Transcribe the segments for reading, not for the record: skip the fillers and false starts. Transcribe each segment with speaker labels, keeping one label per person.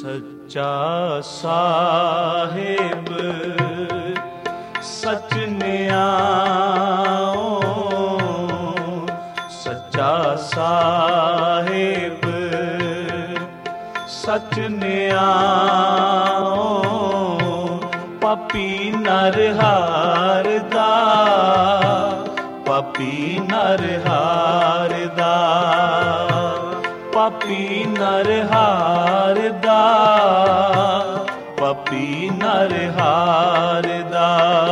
Speaker 1: ਸੱਚਾ ਸਾਹਿਬ ਸਚ ਨਿਆਓ, ਸੱਚਾ ਸਾਹਿਬ ਸਚ ਨਿਆਓ, ਪਾਪੀ ਨਰ ਹਾਰ ਦਾ, ਪਾਪੀ ਨਰ ਹਾਰ ਦਾ, ਪਾਪੀ ਨਰ ਹਾਰ ਦਾ, ਪਾਪੀ ਨਰ ਹਾਰ ਦਾ।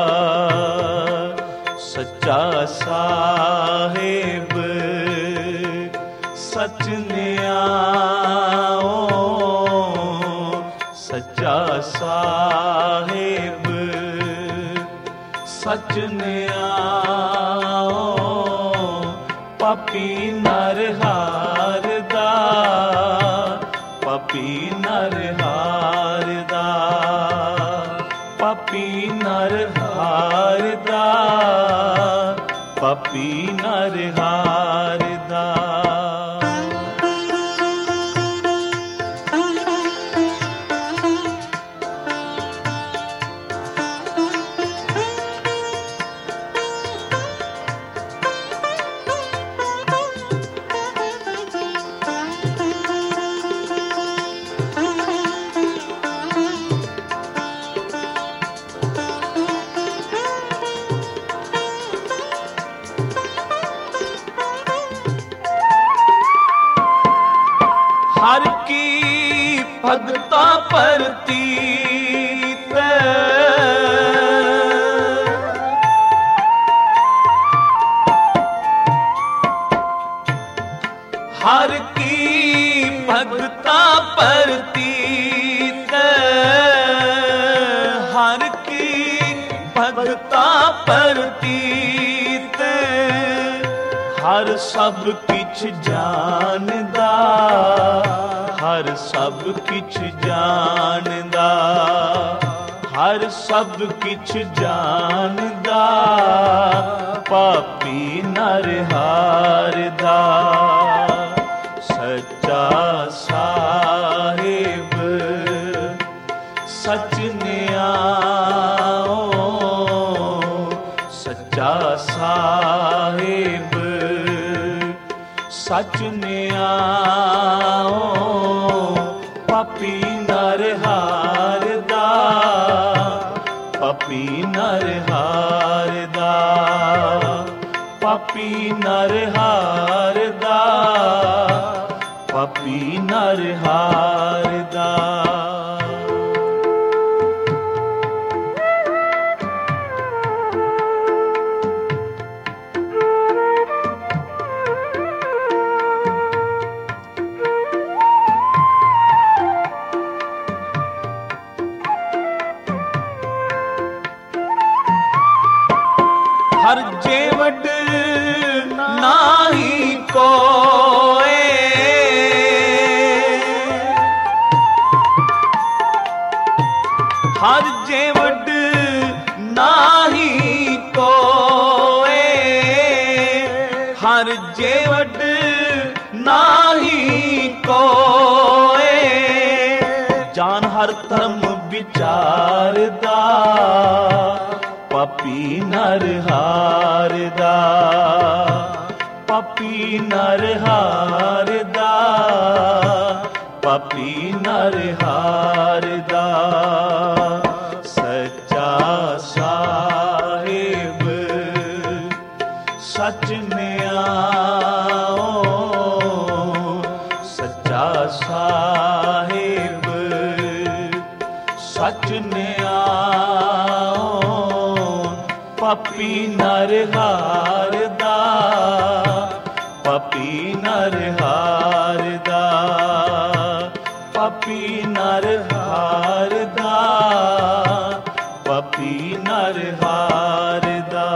Speaker 1: ਸੱਚਾ ਸਾਹਿਬ ਸਚ ਨਿਆਓ, ਸੱਚਾ ਸਾਹਿਬ ਸਚ ਨਿਆਓ, ਪਾਪੀ ਨਰ ਹਾਰ ਦਾ, ਪਾਪੀ ਨਰ ਹਾਰ ਦਾ, ਪਾਪੀ ਨਰ ਹਾਰ ਦਾ, ਪਾਪੀ ਨਰ ਹਾਰ ਦਾ। ਹਰ ਕੀ ਭਗਤਾ ਪ੍ਰਤੀਤ, ਹਰ ਕੀ ਭਗਤਾ ਪ੍ਰਤੀਤ, ਹਰ ਕੀ ਭਗਤਾ ਪ੍ਰਤੀਤ, ਹਰ ਸਭ ਕਿਛ ਜਾਣਦਾ, ਹਰ ਸਭ ਕਿਛ ਜਾਣਦਾ, ਹਰ ਸਭ ਕਿਛ ਜਾਣਦਾ, ਪਾਪੀ ਨਰ ਹਾਰ ਦਾ। ਸੱਚਾ ਸਾਹਿਬ ਸਚ ਨਿਆਓ, ਸੱਚਾ ਸਾਹਿਬ ਸਚ ਨਿਆਓ, ਪਾਪੀ ਨਰ ਹਾਰ ਦਾ, ਪਾਪੀ ਨਰ ਹਾਰ ਦਾ, ਪਾਪੀ ਨਰ ਹਾਰ ਦਾ, ਪਾਪੀ ਨਰ ਹਾਰ ਦਾ। ਹਰ ਜੇ ਵੱਡ ਨਾਹੀ ਕੋਏ, ਹਰ ਜੇ ਵੱਡ ਨਾਹੀ ਕੋਏ, ਹਰ ਜੇ ਵੱਡ ਨਾਹੀ ਕੋਏ, ਜਾਨ ਹਰ ਧਰਮ ਵਿਚਾਰਦਾ, ਪਾਪੀ ਨਰ ਹਾਰ ਦਾ, ਪਾਪੀ ਨਰ ਹਾਰ ਦਾ, ਪਾਪੀ ਨਰ ਹਾਰ ਦਾ। ਸੱਚਾ ਸਾਹਿਬ ਸਚ ਨਿਆਓ, ਸੱਚਾ ਸਾਹਿਬ ਸਚ ਨਿਆਓ, ਪਾਪੀ ਨਰ ਹਾਰ ਦਾ, ਪਾਪੀ ਨਰ ਹਾਰ ਦਾ, ਪਾਪੀ ਨਰ ਹਾਰ ਦਾ, ਪਾਪੀ ਨਰ ਹਾਰ ਦਾ।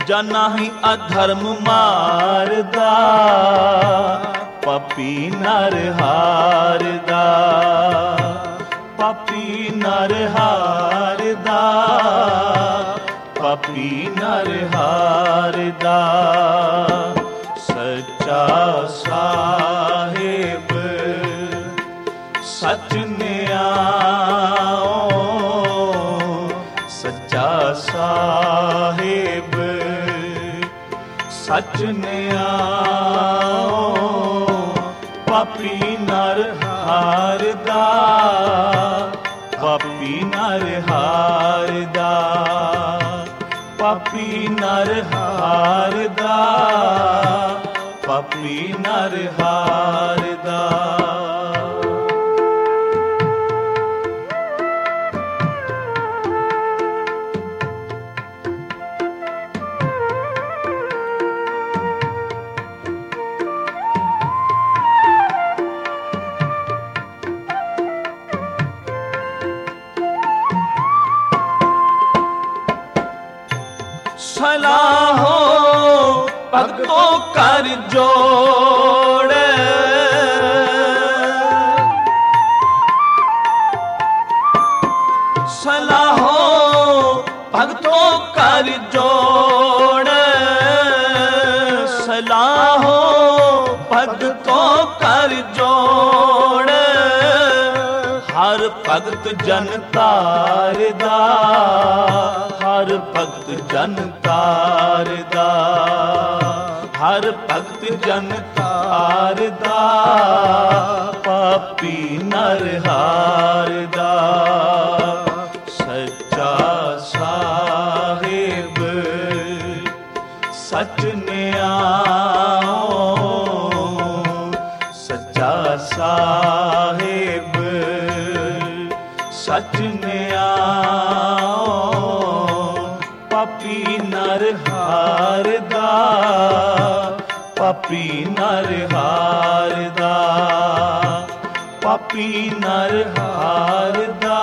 Speaker 1: ਜਾਨਾ ਹੀ ਅਧਰਮ ਮਾਰਦਾ, ਪਾਪੀ ਨਰ ਹਾਰਦਾ, ਪਾਪੀ ਨਰ ਹਾਰਦਾ, ਪਾਪੀ ਨਰ ਹਾਰਦਾ। ਸੱਚਾ ਸਾਹਿਬ ਸਚ ਨਿਆਓ, ਸੱਚਾ ਸਾਹਿਬ ਸਚ ਨਿਆਓ, ਪਾਪੀ ਨਰ ਹਾਰਦਾ, ਪਾਪੀ ਨਰ ਹਾਰਦਾ, ਪਾਪੀ ਨਰ ਹਾਰਦਾ, ਪਾਪੀ ਨਰ ਹਾਰਦਾ। ਸਲਾਹੋ ਭਗਤੋ ਕਰ ਜੋੜ, ਸਲਾਹੋ ਭਗਤੋ ਕਰ ਜੋੜ, ਸਲਾਹੋ ਭਗਤੋ ਕਰ ਜੋੜ। ਹਰ ਭਗਤ ਜਨ ਤਾਰਦਾ, ਹਰ ਭਗਤ ਜਨ ਤਾਰਦਾ, ਹਰ ਭਗਤ ਜਨ ਤਾਰਦਾ, ਪਾਪੀ ਨਰ ਹਾਰਦਾ। ਸੱਚਾ ਸਾਹਿਬ ਸਚ ਨਿਆਓ, ਸੱਚਾ ਸਾਹਿਬ ਸਚ ਨਿਆਓ, ਪਾਪੀ ਨਰ ਹਾਰਦਾ, ਪਾਪੀ ਨਰ ਹਾਰਦਾ, ਪਾਪੀ ਨਰ ਹਾਰਦਾ,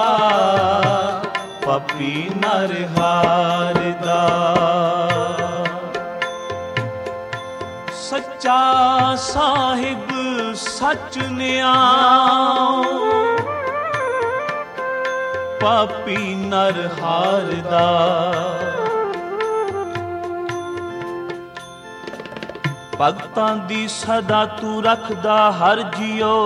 Speaker 1: ਪਾਪੀ ਨਰ ਹਾਰਦਾ। ਸੱਚਾ ਸਾਹਿਬ ਸਚ ਨਿਆਓ, ਪਾਪੀ ਨਰ ਹਾਰਦਾ। ਭਗਤਾਂ ਦੀ ਸਦਾ ਤੂੰ ਰੱਖਦਾ ਹਰ ਜੀਓ,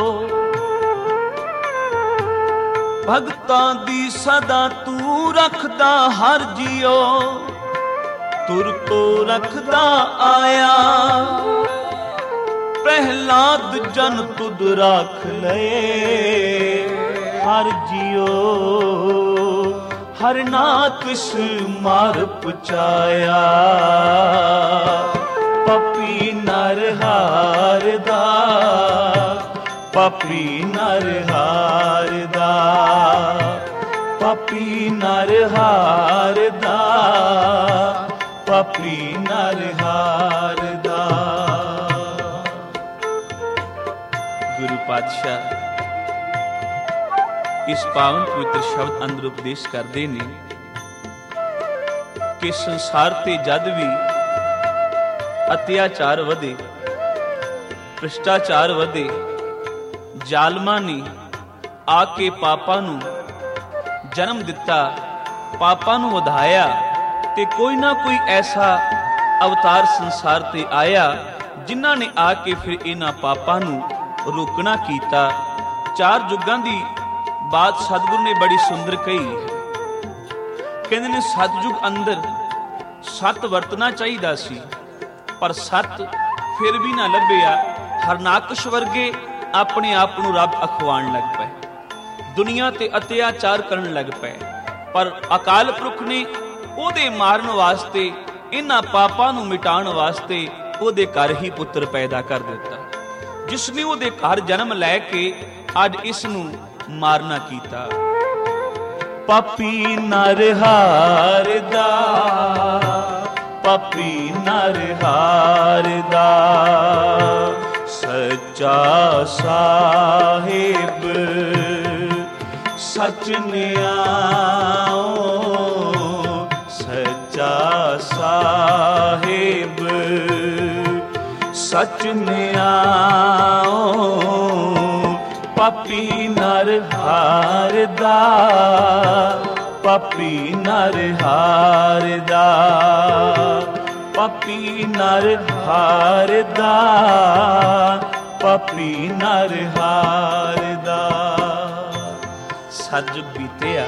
Speaker 1: ਭਗਤਾਂ ਦੀ ਸਦਾ ਤੂੰ ਰੱਖਦਾ ਹਰ ਜੀਓ। ਤੁਰ ਤੋਂ ਰੱਖਦਾ ਆਇਆ ਪ੍ਰਹਿਲਾਦ ਜਨ ਤੁਧ ਰੱਖ ਲਏ ਹਰ ਜੀਓ। ਹਰ ਨਾਕਸ਼ ਮਾਰ ਪੁਚਾਇਆ, ਪਾਪੀ ਨਰ ਹਾਰਦਾ, ਪਾਪੀ ਨਰ ਹਾਰਦਾ, ਪਾਪੀ ਨਰ ਹਾਰਦਾ, ਪਾਪੀ ਨਰ ਹਾਰਦਾ। ਗੁਰੂ ਪਾਤਸ਼ਾਹ ਇਸ ਪਾਵਨ ਪਵਿੱਤਰ ਸ਼ਬਦ ਅੰਦਰ ਉਪਦੇਸ਼ ਕਰਦੇ ਨੇ ਕਿ ਸੰਸਾਰ ਤੇ ਜਦ ਵੀ ਅਤਿਆਚਾਰ ਵਧੇ, ਭ੍ਰਿਸ਼ਟਾਚਾਰ ਵਧੇ, ਜ਼ਾਲਮਾਂ ਨੇ ਆ ਕੇ ਪਾਪਾਂ ਨੂੰ ਜਨਮ ਦਿੱਤਾ, ਪਾਪਾਂ ਨੂੰ ਵਧਾਇਆ, ਤੇ ਕੋਈ ਨਾ ਕੋਈ ਐਸਾ ਅਵਤਾਰ ਸੰਸਾਰ ਤੇ ਆਇਆ ਜਿਨ੍ਹਾਂ ਨੇ ਆ ਕੇ ਫਿਰ ਇਹਨਾਂ ਪਾਪਾਂ ਨੂੰ ਰੋਕਣਾ ਕੀਤਾ। ਚਾਰ ਯੁੱਗਾਂ ਦੀ ਬਾਤ ਸਤਿਗੁਰੂ ਨੇ ਬੜੀ ਸੁੰਦਰ ਕਹੀ। ਕਹਿੰਦੇ ਨੇ ਸਤਿਯੁਗ ਅੰਦਰ ਸਤ ਵਰਤਣਾ ਚਾਹੀਦਾ ਸੀ, ਪਰ ਸਤ ਫਿਰ ਵੀ ਨਾ ਲੱਭਿਆ। ਹਰਨਾਕਸ਼ ਵਰਗੇ ਆਪਣੇ ਆਪ ਨੂੰ ਰੱਬ ਅਖਵਾਉਣ ਲੱਗ ਪਏ, ਦੁਨੀਆ ਤੇ ਅਤਿਆਚਾਰ ਕਰਨ ਲੱਗ ਪਏ। ਪਰ ਅਕਾਲ ਪੁਰਖ ਨੇ ਉਹਦੇ ਮਾਰਨ ਵਾਸਤੇ, ਇਹਨਾਂ ਪਾਪਾਂ ਨੂੰ ਮਿਟਾਉਣ ਵਾਸਤੇ ਉਹਦੇ ਘਰ ਹੀ ਪੁੱਤਰ ਪੈਦਾ ਕਰ ਦਿੱਤਾ, ਜਿਸ ਨੇ ਉਹਦੇ ਘਰ ਜਨਮ ਲੈ ਕੇ ਅੱਜ ਇਸ ਨੂੰ ਮਾਰਨਾ ਕੀਤਾ। ਪਾਪੀ ਨਰ ਹਾਰਦਾ, ਪਾਪੀ ਨਰ ਹਾਰਦਾ। ਸੱਚਾ ਸਾਹਿਬ ਸਚ ਨਿਆਓ, ਸੱਚਾ ਸਾਹਿਬ ਸਚ ਨਿਆਓ ਪਾਪੀ ਨਰ ਹਾਰਦਾ ਪਾਪੀ ਨਰ ਹਾਰਦਾ ਪਾਪੀ ਨਰ ਹਾਰਦਾ ਪਾਪੀ ਨਰ ਹਾਰਦਾ। ਸੱਜ ਬੀਤਿਆ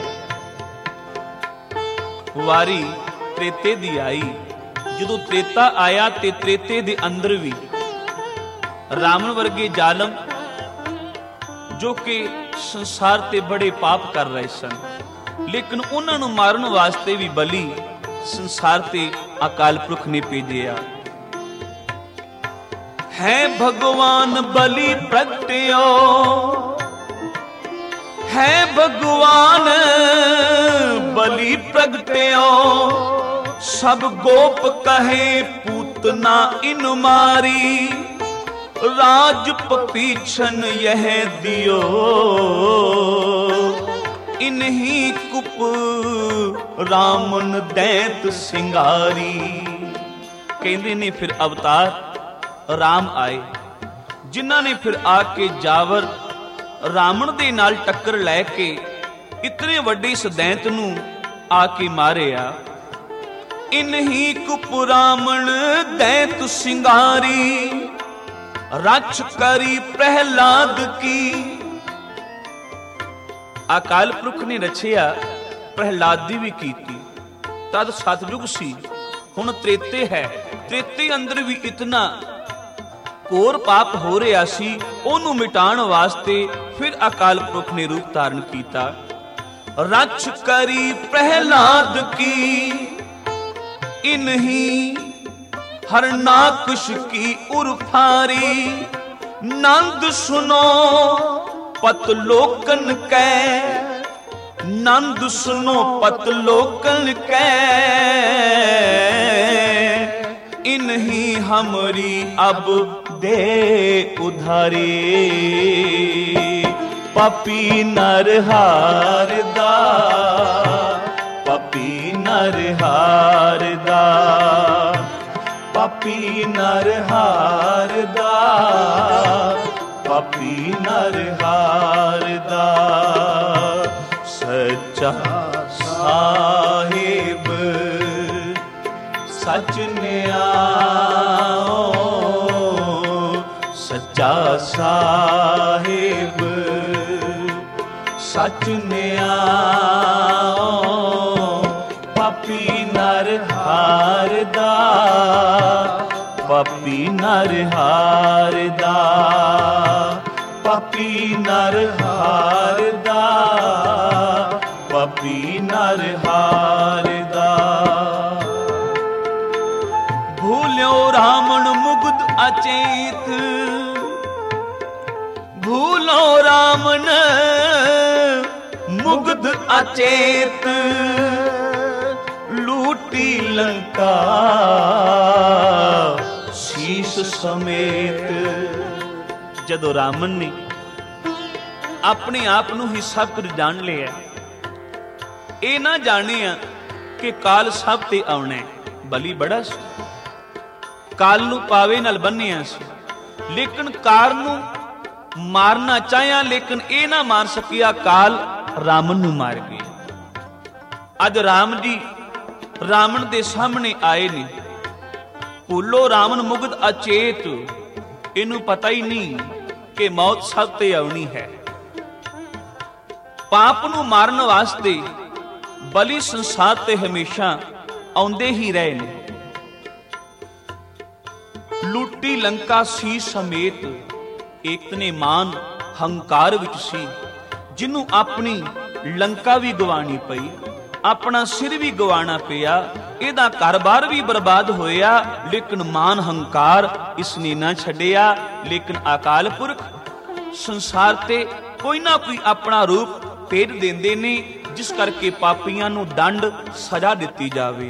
Speaker 1: ਵਾਰੀ ਤ੍ਰੇਤੇ ਦੀ ਆਈ। ਜਦੋਂ ਤ੍ਰੇਤਾ ਆਇਆ ਤੇ ਤ੍ਰੇਤੇ ਦੇ ਅੰਦਰ ਵੀ ਰਾਵਣ ਵਰਗੇ ਜ਼ਾਲਮ ਜੋ ਕਿ ਸੰਸਾਰ ਤੇ ਬੜੇ ਪਾਪ ਕਰ ਰਹੇ ਸਨ, ਲੇਕਿਨ ਉਹਨਾਂ ਨੂੰ ਮਾਰਨ ਵਾਸਤੇ ਵੀ ਬਲੀ ਸੰਸਾਰ ਤੇ ਅਕਾਲ ਪੁਰਖ ਨੇ ਭੇਜਿਆ। ਹੈ ਭਗਵਾਨ ਬਲੀ ਪ੍ਰਗਟਿਓ ਹੈ ਭਗਵਾਨ ਬਲੀ ਪ੍ਰਗਟਿਓ ਸਭ ਗੋਪ ਕਹੇ ਪੂतना इन मारी राज पपीछन यह दियो इन्हीं कुप रामन दैत सिंगारी। कहते ने फिर अवतार राम आए, जिन्हां ने फिर आके जावर रावण दे नाल टक्कर लैके इतने वड्डे इस दैंत नूं आके मारिया। इन्हीं कुप रावण दैत सिंगारी रच करी प्रहलाद की। अकाल पुरख ने रचिया प्रहलाद दी भी कीती। तद सतयुग सी, हुण त्रेते है। त्रेते अंदर भी इतना घोर पाप हो रहा सी, ओनू मिटाण वास्ते फिर अकाल पुरख ने रूप धारण किया। रच करी प्रहलाद की इन्हीं हरनाकुश की उर्फारी। नंद सुनो पतलोकन कै नंद सुनो पतलोकन कै इन्हीं हमरी अब दे उधारी। पापी नर हारदा पापी नर हारदा पापी नर हारदा पापी नर हारदा। सच्चा साहिब सच न्याओ सच्चा साहिब सच न्याओ पापी नर हारदा पापी नर हारदा पापी नर हारदा पापी नर हारदा। भूल्यो रावण मुग्ध अचेत भूलो रावण मुग्ध अचेत लूटी लंका शीश समेत। जदों रावण ने अपने आप नूं ही सब कुछ जान लिया, ये ना जाने कि काल सब ते आउणा है। बली बड़ा सी, काल नूं पावे नाल बन्निया सी, लेकिन काल नूं मारना चाहया लेकिन ये ना मार सकिया। काल रावण नूं मार गया। अज राम जी रावण दे सामने आए ने। भूलो रावण मुग्ध अचेत, इनू पता ही नहीं कि मौत सब ते आउणी है। पाप नूं मारन वास्ते बलि संसार ते हमेशा आउंदे ही रहे ने। लूटी लंका सी समेत, एक ने मान हंकार विच सी, जिन्हों अपनी लंका भी गवानी पई, अपना सिर भी गवाना पिया, इहदा घर-बार भी बर्बाद होया, लेकिन मान हंकार इसने ना छड्डिया। लेकिन अकाल पुरख संसार ते कोई ना कोई अपना रूप भेज देंदे ने, जिस करके पापियां नूं दंड सजा दित्ती जावे।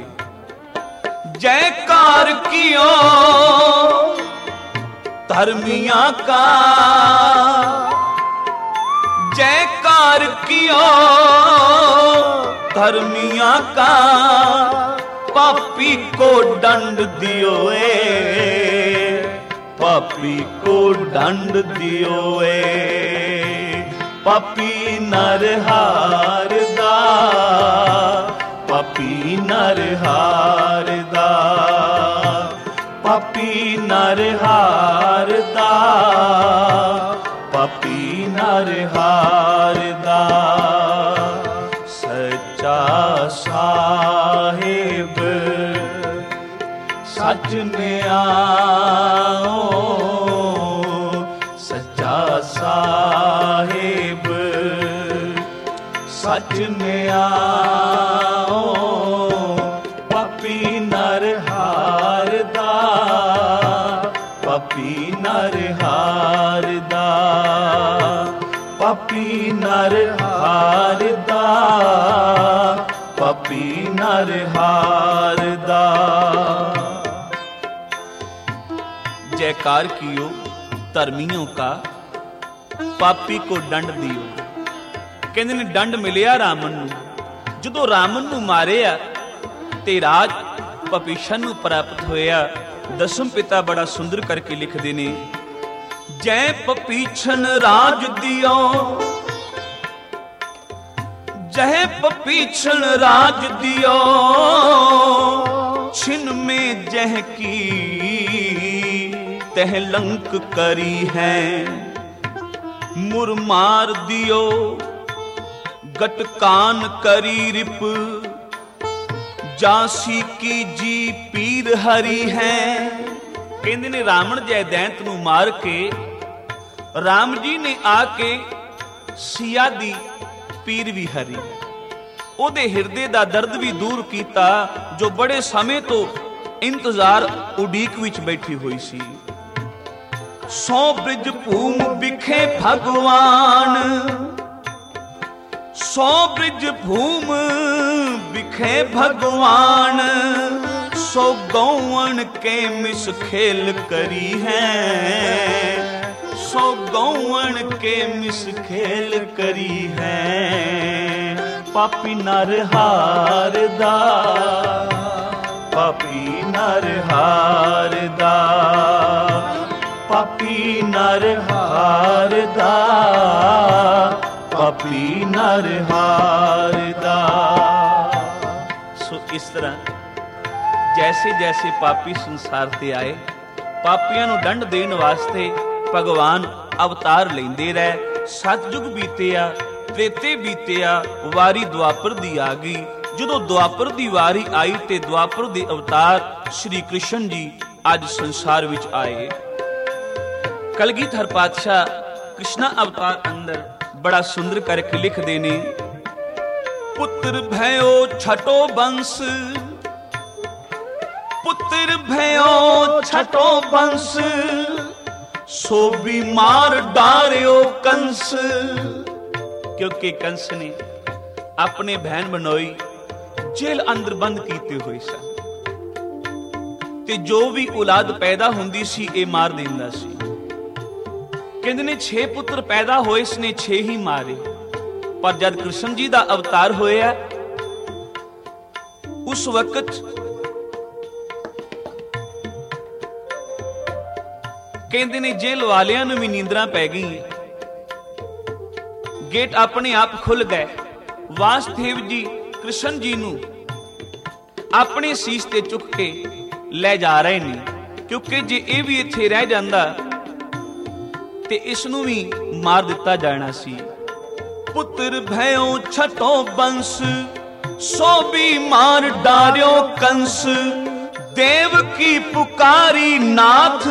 Speaker 1: जयकार कियो धर्मियां का जयकार कियो धर्मियां का पापी को दंड दियो पापी को दंड दियो पापी नर हारदा पापी नर हारदा पापी नर हारदा पापी नर हारदा सच्चा साहिब सच न्याओ सच्चा साहिब सच न्याओ पापी नर हारदा पापी नर हारदा पापी नर हारदा पापी नर हारदा। जयकार कियो धर्मियों का पापी को दंड दियो। कहते ने दंड मिलिया रावण नूं, जदों रावण नूं मारिया ते राज पपीशन नूं प्राप्त होया। दसम पिता बड़ा सुंदर करके लिखदे ने, जय पपीछन राज दियो जय पपीछन राज दियो छिन में जह की तह लंक करी है मुरमार दियो गटकान करी रिप जासी की जी पीर हरी है। कहते ने रावण जय दैंत नूं मार के राम जी ने आके सिया दी पीर भी हरी, ओदे हिरदे दा दर्द भी दूर कीता जो बड़े समय तो इंतजार उडीक विच बैठी हुई सी। सौ ब्रिज भूम बिखे भगवान सौ ब्रिज भूम बिखे भगवान सौ गौवन के मिस खेल करी है सौ गौवन के मिस खेल करी है पापी नर हारदा पापी नर हारदा पापी नर हारदा पापी नर हारदा। सो इस तरह जैसे जैसे पापी संसार ते आए पापियां नूं दंड देण वास्ते भगवान अवतार लेंदे रहे। सतयुग बीतिया त्रेते बीतिया वारी द्वापर दी आ गई। जदों द्वापर दी वारी आई ते द्वापर दे अवतार श्री कृष्ण जी अज संसार विच आए। कलगीधर पातशाह कृष्णा अवतार अंदर बड़ा सुंदर करके लिख देने, पुत्र भयो छठो बंश पुत्र भयो छठो बंश सो बीमार डारियो कंस। क्योंकि कंस ने अपने बहन बनोई जेल अंदर बंद कीते हुए सन ते जो भी औलाद पैदा हुंदी सी ए मार देंदा सी। कहते ने 6 पुत्र पैदा होए इसने 6 ही मारे। पर जब कृष्ण जी दा अवतार होया उस वक्त कहते ने जेल वालियां नूं भी नींदरां पै गई, गेट अपने आप खुल गए। वासुदेव जी कृष्ण जी नूं अपने सीस ते चुक के ले जा रहे ने, क्योंकि जे ये भी इत्थे रह जांदा ते इसनूं भी मार दिता जाना सी। पुत्र भयो छठो बंश सो भी मार डारियो कंस देव की पुकारी नाथ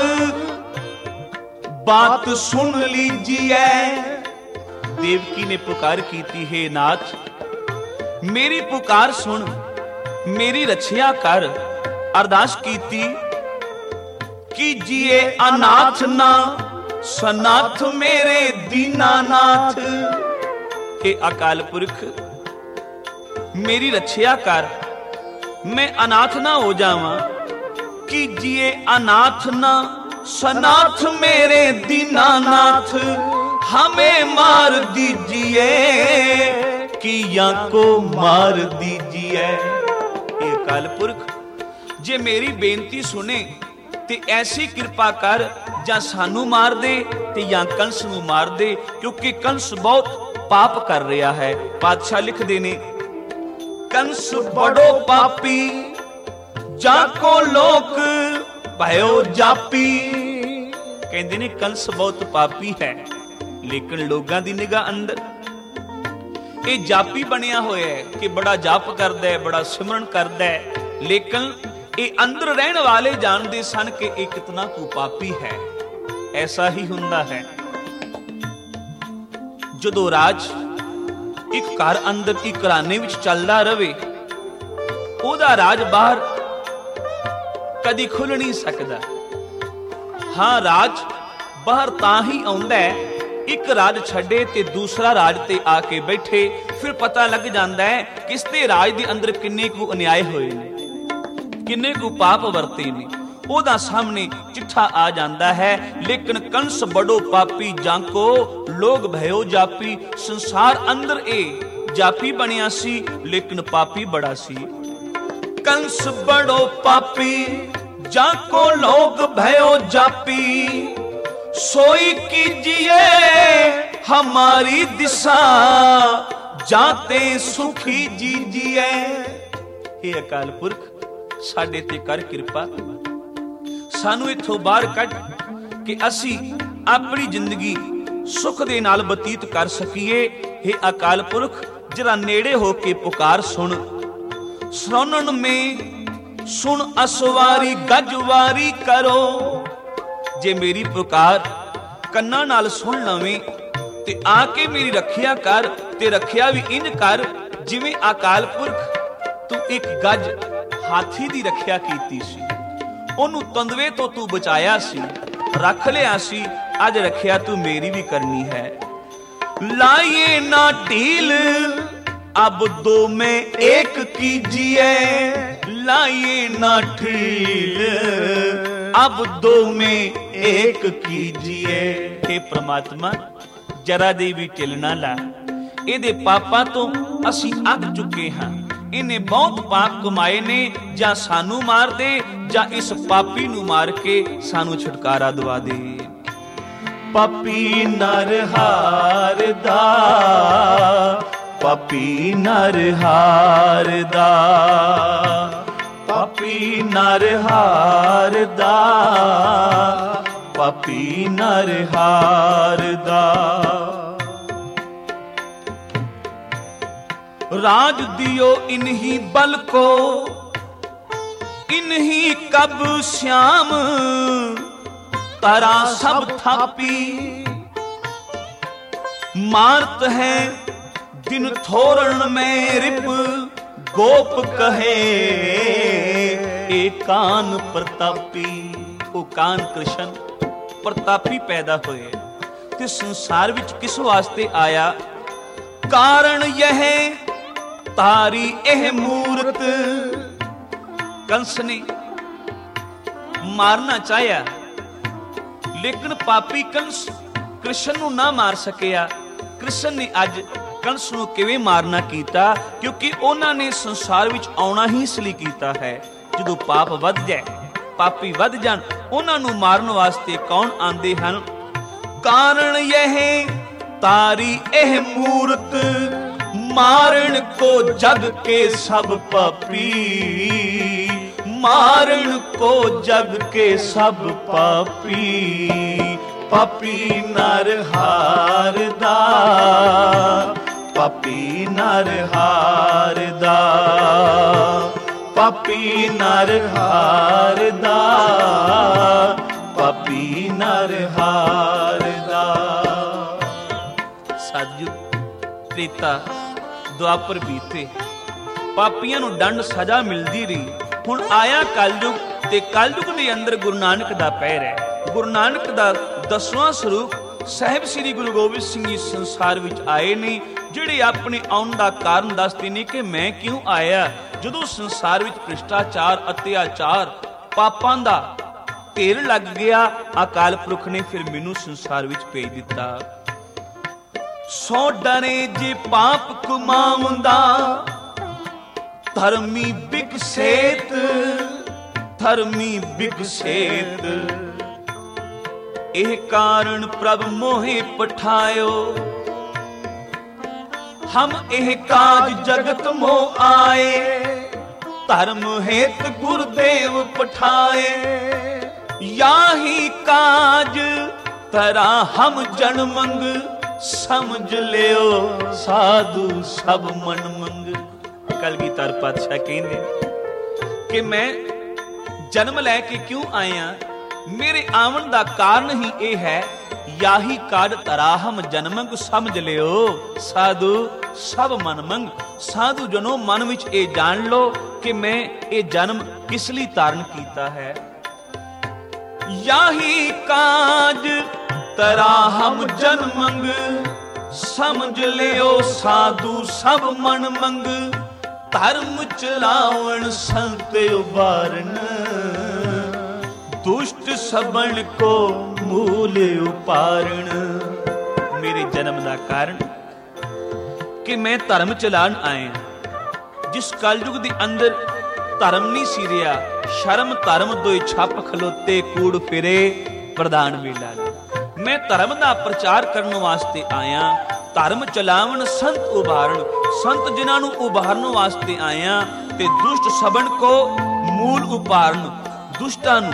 Speaker 1: बात सुन लीजिए। देवकी ने पुकार की थी, हे नाथ मेरी पुकार सुन मेरी रक्षा कर। अरदास की थी कीजिए अनाथ ना सनाथ मेरे दीनानाथ। हे अकाल पुरख मेरी रक्षा कर, मैं अनाथ ना हो जावां। कीजिए अनाथ ना सनाथ मेरे दीनानाथ, हमें मार दीजिए किया को मार दीजिए। हे अकाल पुरख जे मेरी बेनती सुने ते ऐसी कृपा कर, ਜਾਂ ਸਾਨੂੰ ਮਾਰ ਦੇ ਤੇ ਜਾਂ ਕੰਸ ਨੂੰ ਮਾਰ ਦੇ, ਕਿਉਂਕਿ ਕੰਸ ਬਹੁਤ ਪਾਪ ਕਰ ਰਿਹਾ ਹੈ। ਪਾਤਸ਼ਾਹ ਲਿਖਦੇ ਨੇ, ਕੰਸ ਬੜੋ ਪਾਪੀ ਜਾਂ ਕੋ ਲੋਕ ਭਇਓ ਜਾਪੀ। ਕਹਿੰਦੇ ਨੇ ਕੰਸ ਬਹੁਤ ਪਾਪੀ ਹੈ, ਲੇਕਿਨ ਲੋਕਾਂ ਦੀ ਨਿਗਾਹ ਅੰਦਰ ਇਹ ਜਾਪੀ ਬਣਿਆ ਹੋਇਆ ਹੈ ਕਿ ਬੜਾ ਜਾਪ ਕਰਦਾ ਹੈ, ਬੜਾ ਸਿਮਰਨ ਕਰਦਾ ਹੈ, ਲੇਕਿਨ ਇਹ ਅੰਦਰ ਰਹਿਣ ਵਾਲੇ ਜਾਣਦੇ ਸਨ ਕਿ ਇਹ ਕਿਤਨਾ ਕੁ ਪਾਪੀ ਹੈ। ਐਸਾ ਹੀ ਹੁੰਦਾ ਹੈ ਜਦੋਂ ਰਾਜ ਇੱਕ ਘਰ ਅੰਦਰ ਇੱਕ ਘਰਾਨੇ ਵਿੱਚ ਚੱਲਦਾ ਰਵੇ, ਉਹਦਾ ਰਾਜ ਬਾਹਰ ਕਦੀ ਖੁੱਲ ਨਹੀਂ ਸਕਦਾ। ਹਾਂ, ਰਾਜ ਬਾਹਰ ਤਾਂ ਹੀ ਆਉਂਦਾ ਹੈ ਇੱਕ ਰਾਜ ਛੱਡੇ ਤੇ ਦੂਸਰਾ ਰਾਜ ਤੇ ਆ ਕੇ ਬੈਠੇ, ਫਿਰ ਪਤਾ ਲੱਗ ਜਾਂਦਾ ਹੈ ਕਿਸ ਦੇ ਰਾਜ ਦੇ ਅੰਦਰ ਕਿੰਨੇ ਕੁ ਅਨਿਆਏ ਹੋਏ ਨੇ, ਕਿੰਨੇ ਕੁ ਪਾਪ ਵਰਤੇ ਨੇ, ਉਹਦਾ ਸਾਹਮਣੇ ਚਿੱਠਾ ਆ ਜਾਂਦਾ ਹੈ। ਲੇਕਿਨ ਕੰਸ ਬੜੋ ਪਾਪੀ ਜਾਂਕੋ ਲੋਗ ਭਇਓ ਜਾਪੀ। ਸੰਸਾਰ ਅੰਦਰ ਇਹ ਜਾਪੀ ਬਣਿਆ ਸੀ, ਲੇਕਿਨ ਪਾਪੀ ਬੜਾ ਸੀ। ਕੰਸ ਬੜੋ ਪਾਪੀ ਜਾਂਕੋ ਲੋਗ ਭਇਓ ਜਾਪੀ, सोई कीजिए हमारी दिशा जाते सुखी जीजिए। हे अकाल पुरख, साडे ते कर कृपा, सानू इथों बाहर कढ कि असी अपनी जिंदगी सुख दे नाल बतीत कर सकीए। हे अकाल पुरख, जरा नेड़े हो के पुकार सुन। सुनन में सुन असवारी गजवारी करो। जे मेरी पुकार ਕੰਨਾਂ ਨਾਲ ਸੁਣ ਲਵੇਂ ਤੇ ਆ ਕੇ ਮੇਰੀ ਰੱਖਿਆ ਕਰ, ਤੇ ਰੱਖਿਆ ਵੀ ਇੰਜ ਕਰ ਜਿਵੇਂ ਅਕਾਲ ਪੁਰਖ ਤੂੰ ਇੱਕ ਗੱਜ ਹਾਥੀ ਦੀ ਰੱਖਿਆ ਕੀਤੀ ਸੀ, ਉਹਨੂੰ ਤੰਦਵੇ ਤੋਂ ਤੂੰ ਬਚਾਇਆ ਸੀ, ਰੱਖ ਲਿਆ ਸੀ। ਅੱਜ ਰੱਖਿਆ ਤੂੰ ਮੇਰੀ ਵੀ ਕਰਨੀ ਹੈ। ਲਾਈਏ ਨਾ ਢੀਲ अब दो में एक कीजिए, लाइए ना ढील अब दो में एक कीजिए। हे परमात्मा, जरा दे भी ढिल ना ला, ਇਹਦੇ ਪਾਪਾਂ ਤੋਂ ਅਸੀਂ ਅੱਕ ਚੁੱਕੇ ਹਾਂ। ਇਹਨੇ ਬਹੁਤ ਪਾਪ ਕਮਾਏ ਨੇ, ਜਾਂ ਸਾਨੂੰ ਮਾਰ ਦੇ ਜਾਂ ਇਸ ਪਾਪੀ ਨੂੰ ਮਾਰ ਕੇ ਸਾਨੂੰ ਛੁਟਕਾਰਾ ਦਵਾ ਦੇ। ਪਾਪੀ ਨਰ ਹਾਰਦਾ, ਪਾਪੀ ਨਰ ਹਾਰਦਾ, ਪਾਪੀ ਨਰ ਹਾਰਦਾ, ਪਾਪੀ ਨਰ ਹਾਰਦਾ। राज दियो इन्हीं बल को, इन्हीं कब श्याम तारा सब थापी। मारत है दिन थोरण में रिप, गोप कहे ए कान प्रतापी। ओ कान कृष्ण प्रतापी पैदा होए ते संसार विच किस वास्ते आया? कारण यह तारी एह मूरत। कंस ने मारना चाहया, लेकिन पापी कंस कृष्ण नूं ना मार सकिया। कृष्ण ने अज कंस नूं किवें मारना कीता? क्योंकि उन्हां ने संसार विच आउणा ही इसलिए कीता है। जदों पाप वध जाए, पापी वध जाण, उन्हां नूं मारन वास्ते कौन आंदे हन? कारण यह तारी एह मूरत, मारण को जग के सब पापी। मारण को जग के सब पापी। पापी नर हारदा, पापी नर हारदा, पापी नर हारदा, पापी नर हारदा। सतयुग त्रेता ਦੁਆਪਰ ਬੀਤੇ, ਪਾਪੀਆਂ ਨੂੰ ਦੰਡ ਸਜ਼ਾ ਮਿਲਦੀ ਰਹੀ। ਹੁਣ ਆਇਆ ਕਲਯੁਗ, ਤੇ ਕਲਯੁਗ ਦੇ ਅੰਦਰ ਗੁਰੂ ਨਾਨਕ ਦਾ ਪਹਿਰ ਹੈ। ਗੁਰੂ ਨਾਨਕ ਦਾ 10ਵਾਂ ਸਰੂਪ ਸਾਹਿਬ ਸ੍ਰੀ ਗੁਰੂ ਗੋਬਿੰਦ ਸਿੰਘ ਜੀ ਸੰਸਾਰ ਵਿੱਚ ਆਏ ਨੇ, ਜਿਹੜੇ ਆਪਣੇ ਆਉਣ ਦਾ ਕਾਰਨ ਦੱਸਦੇ ਨੇ ਕਿ ਮੈਂ ਕਿਉਂ ਆਇਆ। ਜਦੋਂ ਸੰਸਾਰ ਵਿੱਚ ਭ੍ਰਿਸ਼ਟਾਚਾਰ, ਅਤਿਆਚਾਰ, ਪਾਪਾਂ ਦਾ ਢੇਰ ਲੱਗ ਗਿਆ, ਅਕਾਲ ਪੁਰਖ ਨੇ ਫਿਰ ਮੈਨੂੰ ਸੰਸਾਰ ਵਿੱਚ ਭੇਜ ਦਿੱਤਾ। ਸੋ ਡਰੇ ਜੇ ਪਾਪ ਕਮਾਉਂਦਾ, ਧਰਮੀ ਬਿਕਸੇਤ ਧਰਮੀ ਬਿਗਸੇਤ। ਇਹ ਕਾਰਨ ਪ੍ਰਭ ਮੋਹਿ ਪਠਾਇਓ, ਹਮ ਇਹ ਕਾਜ ਜਗਤ ਮੋਹ ਆਏ। ਧਰਮ ਹੇਤ ਗੁਰਦੇਵ ਪਠਾਏ, याही काज तरा हम जन मंग। समझ लियो साधु सब मन मंग। कलगीधर पातशाह कहंदे कि मैं जन्म लैके क्यों आया, मेरे आवन दा कारण ही यह है। याही काज तरा हम जन मंग। समझ लियो साधु सब मन मंग। साधु जनो मन विच ये जान लो कि मैं ये जन्म किस लिए धारण कीता है। याही काज तरा हम जन मंग। समझ लियो साधु सब मन मंग। धर्म चलावन संत उबारन, दुष्ट सबन को मूल उपारण। मेरे जन्म का कारण कि मैं धर्म चलान आया। जिस कलयुग के अंदर धर्म नहीं सी रिया, शर्म धर्म दोए छप खलोते कूड़ फिरे प्रधान वेला। मैं धर्म का प्रचार करने वास्ते आया। धर्म चलावन संत उभारण, संत जिन्हां नूं उभारण वास्ते आया। ते दुष्ट सबन को मूल उभारण, दुष्टां नूं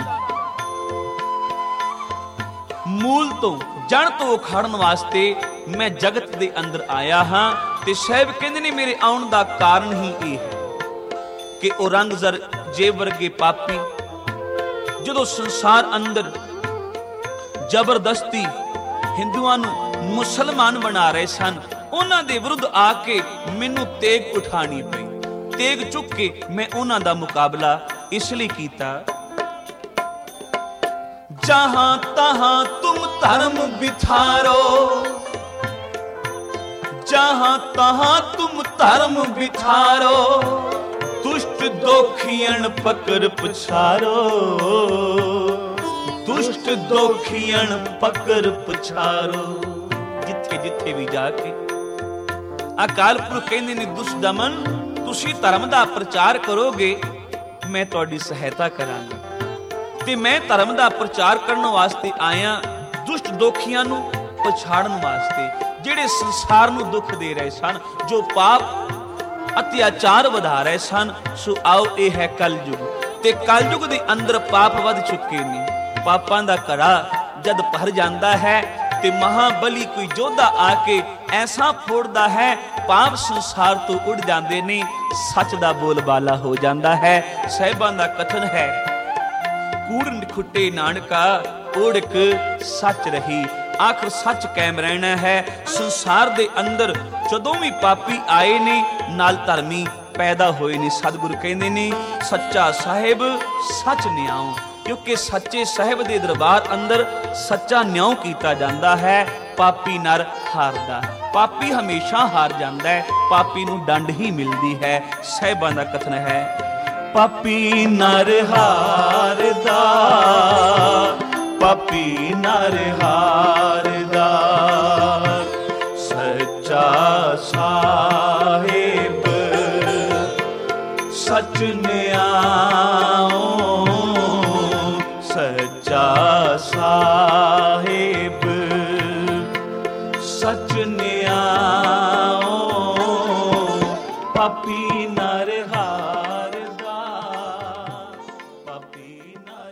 Speaker 1: मूल तो जड़ तो उखाड़न वास्ते मैं जगत दे अंदर आया हाँ। ते साहिब कहंदे ने मेरे आउण दा कारण ही ये है कि औरंगज़ेब जे वर्गे पापी जदों संसार अंदर जबरदस्ती हिंदुआं नूं मुसलमान बना रहे सन, उन्हां दे विरुद्ध आके मैनूं तेग उठानी पई। तेग चुक के मैं उन्हां दा मुकाबला इसलिए कीता। जहां तहां तुम धर्म बिथारो, जहां तहां तुम धर्म बिथारो। दुष्ट दोखियन पकड़ पछारो, दुष्ट दोखियन पकड़ पछारो। जिथे जिथे भी जाके अकाल पुरख कहंदे ने दुष्ट दमन, तुसी धर्म दा प्रचार करोगे मैं तुहाडी सहायता करांगा। ते मैं धर्म दा प्रचार करने वास्ते आया, दुष्ट दोखियां नूं पछाड़न वास्ते, जिहड़े संसार नूं दुख दे रहे सन, जो पाप अत्याचार वधा रहे सन। सो आओ ये है कलयुग, ते कलयुग दे अंदर पाप वध चुके ने। पापां दा घड़ा जद भर जांदा है ते महाबली कोई योद्धा आके ऐसा फोड़दा है, पाप संसार तो उड़ जांदे ने, सच दा बोलबाला हो जांदा है। साहिबां दा कथन है, कूड़ निखुटे नानका ओढ़क सच रही। आखिर सच कायम रहना है। संसार दे अंदर जदों भी पापी आए ने, नाल धर्मी पैदा होए ने। सतगुरु कहंदे ने सच्चा साहिब सच न्याओ, क्योंकि सच्चे साहिब दे दरबार अंदर सच्चा न्याओ कीता जांदा है। पापी नर हारदा, पापी हमेशा हार जांदा है, पापी नूं दंड ही मिलदी है। साहिबां दा कथन है, पापी नर हारदा, पापी नर हारदा। सच्चा साहिब सच न्याओ, सच्चा साहिब सच न्याओ। पापी नर हारदा, पापी नर